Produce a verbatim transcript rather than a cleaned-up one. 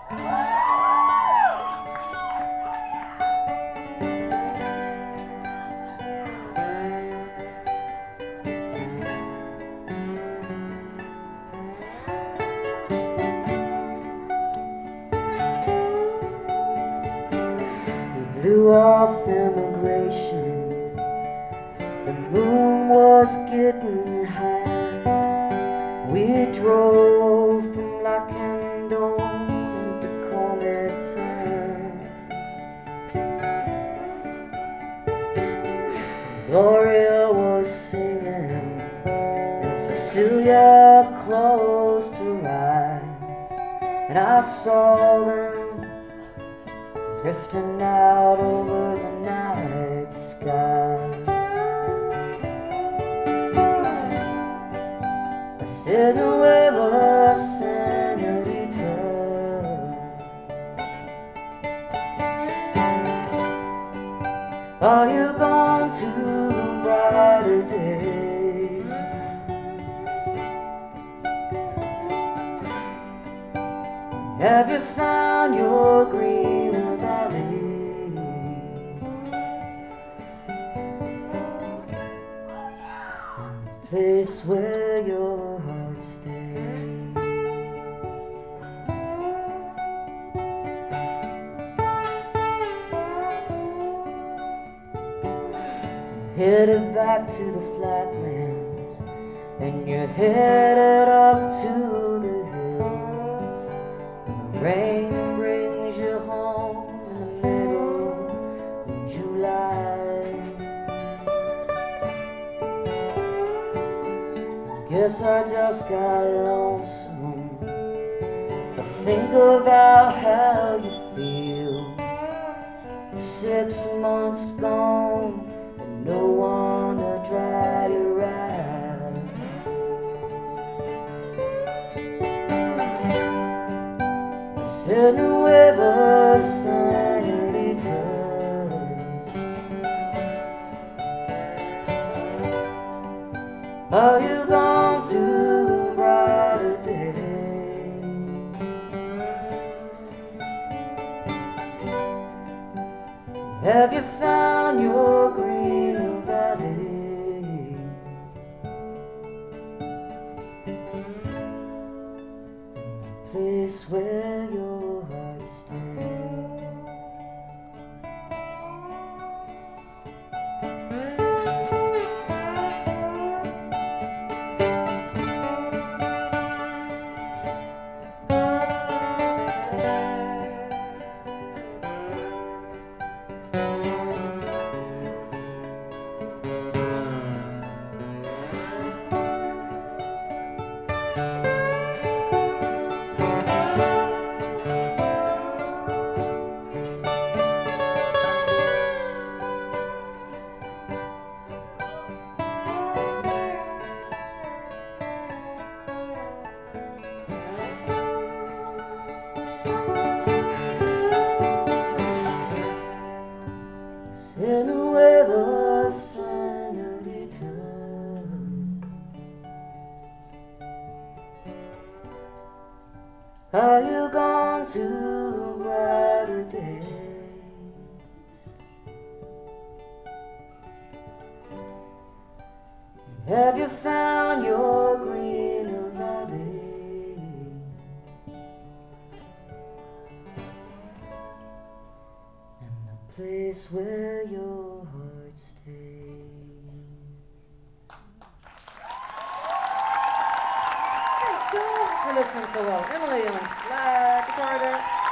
Blew off immigration. The moon was getting high. We drove from Lacandon into Comiton. Gloria was singing, and Cecilia closed her eyes, and I saw them drifting out over the night sky. I said, Nueva Senorita, are you gone to brighter days? Have you found your greener valley? And the place where your heart stays. Headed back to the flatlands, and you're headed up to the hills. The rain brings you home in the middle of July. I guess I just got lonesome. I think about how you feel. Six months gone and no one to dry your eyes. I said, Nueva Senorita, are you gone to brighter days? Have you found your greener valley? The place where your heart stays. Nueva Senorita, are you gone to brighter days? Have you found your greener valley? And the place where your heart stays. Thanks so much for listening so well. Emily on slide recorder.